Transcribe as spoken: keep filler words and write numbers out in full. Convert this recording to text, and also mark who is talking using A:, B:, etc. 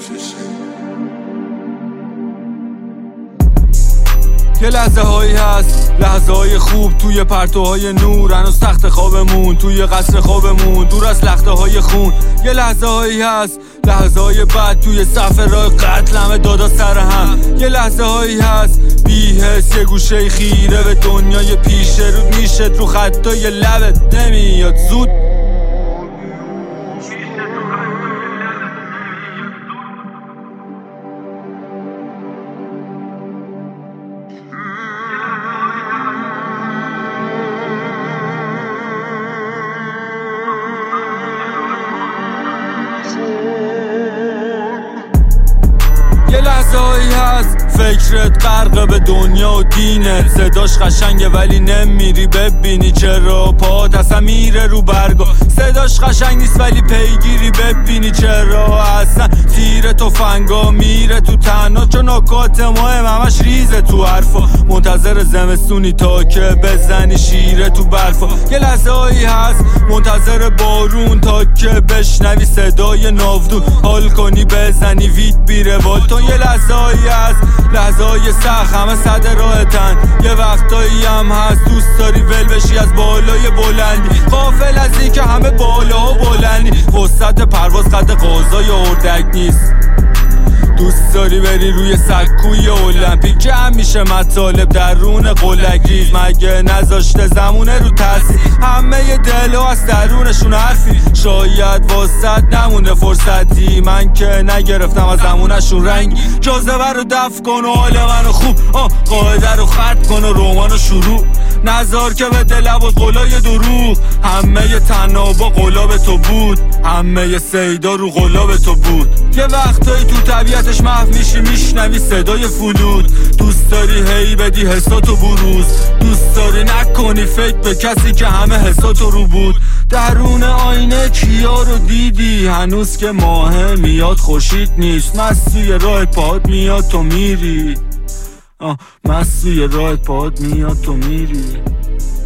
A: یه لحظه هایی هست، لحظه های خوب توی پرتوهای نور، هنوز تخت خوابمون توی قصر خوابمون دور از لخته های خون. یه لحظه هایی هست، لحظه های بد توی صف راه قتل، همه دادا سر هم. یه لحظه هایی هست بی حس، یه گوشه خیره به دنیای پیش رو میشت رو خطای لبت نمیاد زود. یه لحظه هایی هست فکرت غرق به دنیا و دینت، صداش قشنگه ولی نمیری ببینی چرا، پاد اصلا میره رو برگا. صداش قشنگ نیست ولی پیگیری ببینی چرا، اصلا تیر تفنگا میره تو تنها، چون نکات مهم همش ریزه تو حرفا، منتظر زمستونی تا که بزنی شیره تو برفا. یه لحظه هایی هست منتظر بارون تا که بشنوی صدای ناودون، حال کنی بزنی وید بیره والتون. یه لحظه هایی هست، لحظه های سخت همه صد راهتن، یه وقتایی هم هست دوست داری ول بشی از بالای بلندی، غافل از این که همه بالا و بلندی، وسط پرواز قد قوزای اردک نیست. دوست داری بری روی سکوی المپیک، جمع میشه مطالب درون قلک ریز، مگه نذاشته زمونه رو تاثیر، همه دلها از درونشون حرفی، شاید واسط نمونه فرصتی، من که نگرفتم از زمونشون رنگی، جاذبه رو دفع کن و حال منو خوب، آه قاعده رو خط کن و رومانو شروع، نظار که به دل بود قلای دروغ، همه تنابا قلاب تو بود، همه سیدا رو قلاب تو بود. یه وقتایی تو طبیعتش محو میشی میشنوی صدای فلود، دوست داری هی بدی حساتو بروز، دوست داری نکنی فکر به کسی که همه حساتو رو بود. درون آینه کیا رو دیدی هنوز که ماه میاد خورشید نیست، مسوی راه پاد میاد تو میری، آه مسوی راه پاد میاد تو میری.